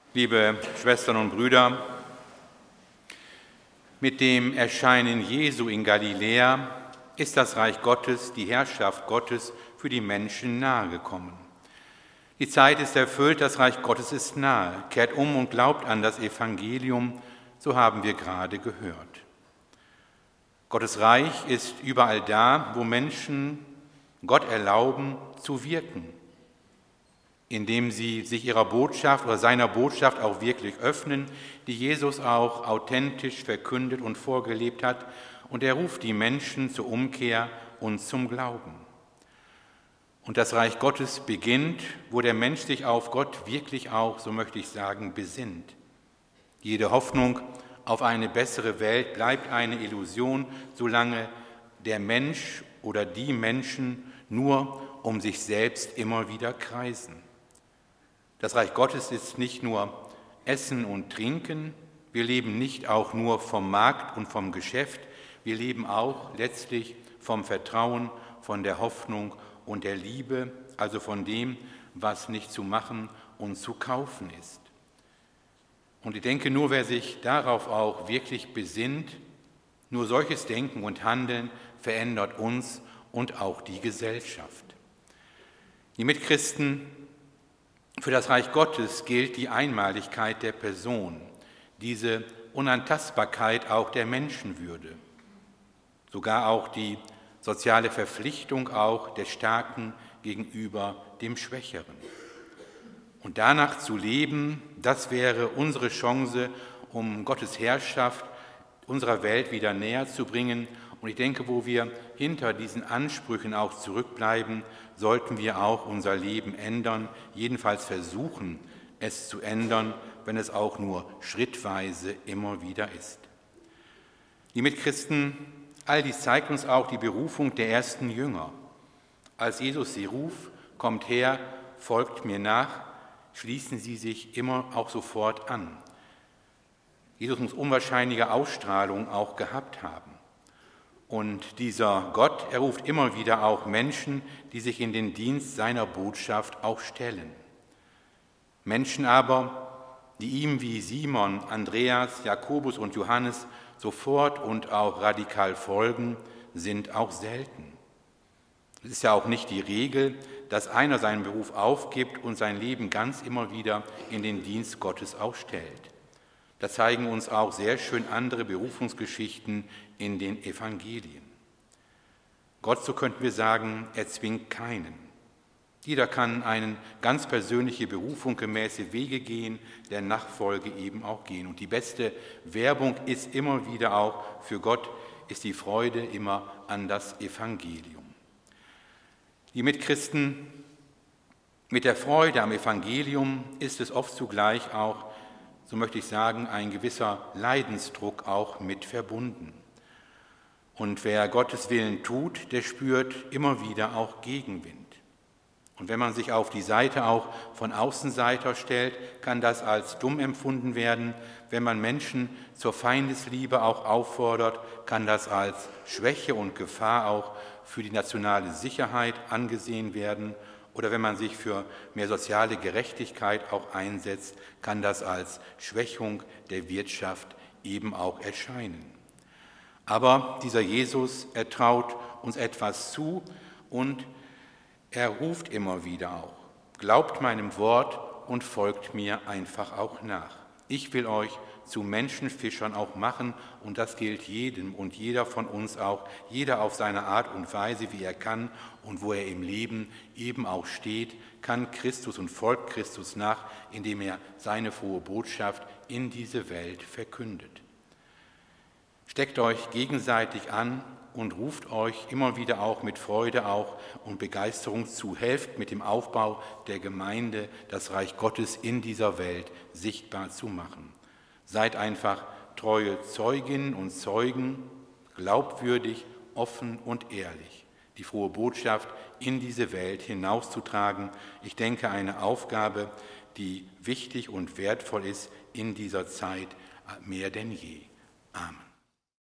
Liebe Schwestern und Brüder, mit dem Erscheinen Jesu in Galiläa ist das Reich Gottes, die Herrschaft Gottes für die Menschen nahegekommen. Die Zeit ist erfüllt, das Reich Gottes ist nahe. Kehrt um und glaubt an das Evangelium, so haben wir gerade gehört. Gottes Reich ist überall da, wo Menschen Gott erlauben zu wirken, indem sie sich ihrer Botschaft oder seiner Botschaft auch wirklich öffnen, die Jesus auch authentisch verkündet und vorgelebt hat. Und er ruft die Menschen zur Umkehr und zum Glauben. Und das Reich Gottes beginnt, wo der Mensch sich auf Gott wirklich auch, so möchte ich sagen, besinnt. Jede Hoffnung auf eine bessere Welt bleibt eine Illusion, solange der Mensch oder die Menschen nur um sich selbst immer wieder kreisen. Das Reich Gottes ist nicht nur Essen und Trinken, wir leben nicht auch nur vom Markt und vom Geschäft, wir leben auch letztlich vom Vertrauen, von der Hoffnung und der Liebe, also von dem, was nicht zu machen und zu kaufen ist. Und ich denke, nur wer sich darauf auch wirklich besinnt, nur solches Denken und Handeln verändert uns und auch die Gesellschaft. Die Mitchristen, für das Reich Gottes gilt die Einmaligkeit der Person, diese Unantastbarkeit auch der Menschenwürde, sogar auch die soziale Verpflichtung auch der Starken gegenüber dem Schwächeren. Und danach zu leben, das wäre unsere Chance, um Gottes Herrschaft unserer Welt wieder näher zu bringen. Und ich denke, wo wir hinter diesen Ansprüchen auch zurückbleiben, sollten wir auch unser Leben ändern, jedenfalls versuchen, es zu ändern, wenn es auch nur schrittweise immer wieder ist. Die Mitchristen, all dies zeigt uns auch die Berufung der ersten Jünger. Als Jesus sie ruft, kommt her, folgt mir nach, schließen sie sich immer auch sofort an. Jesus muss unwahrscheinliche Ausstrahlung auch gehabt haben. Und dieser Gott, er ruft immer wieder auch Menschen, die sich in den Dienst seiner Botschaft auch stellen. Menschen aber, die ihm wie Simon, Andreas, Jakobus und Johannes sofort und auch radikal folgen, sind auch selten. Es ist ja auch nicht die Regel, dass einer seinen Beruf aufgibt und sein Leben ganz immer wieder in den Dienst Gottes auch stellt. Da zeigen uns auch sehr schön andere Berufungsgeschichten in den Evangelien. Gott, so könnten wir sagen, er zwingt keinen. Jeder kann eine ganz persönliche Berufung gemäße Wege gehen, der Nachfolge eben auch gehen. Und die beste Werbung ist immer wieder auch für Gott, ist die Freude immer an das Evangelium. Die Mitchristen, mit der Freude am Evangelium ist es oft zugleich auch, so möchte ich sagen, ein gewisser Leidensdruck auch mit verbunden. Und wer Gottes Willen tut, der spürt immer wieder auch Gegenwind. Und wenn man sich auf die Seite auch von Außenseiter stellt, kann das als dumm empfunden werden. Wenn man Menschen zur Feindesliebe auch auffordert, kann das als Schwäche und Gefahr auch für die nationale Sicherheit angesehen werden. Oder wenn man sich für mehr soziale Gerechtigkeit auch einsetzt, kann das als Schwächung der Wirtschaft eben auch erscheinen. Aber dieser Jesus, er traut uns etwas zu und er ruft immer wieder auch. Glaubt meinem Wort und folgt mir einfach auch nach. Ich will euch zu Menschenfischern auch machen und das gilt jedem und jeder von uns auch, jeder auf seine Art und Weise, wie er kann und wo er im Leben eben auch steht, kann Christus und folgt Christus nach, indem er seine frohe Botschaft in diese Welt verkündet. Steckt euch gegenseitig an und ruft euch immer wieder auch mit Freude auch und Begeisterung zu. Helft mit dem Aufbau der Gemeinde, das Reich Gottes in dieser Welt sichtbar zu machen. Seid einfach treue Zeuginnen und Zeugen, glaubwürdig, offen und ehrlich, die frohe Botschaft in diese Welt hinauszutragen. Ich denke, eine Aufgabe, die wichtig und wertvoll ist in dieser Zeit mehr denn je. Amen.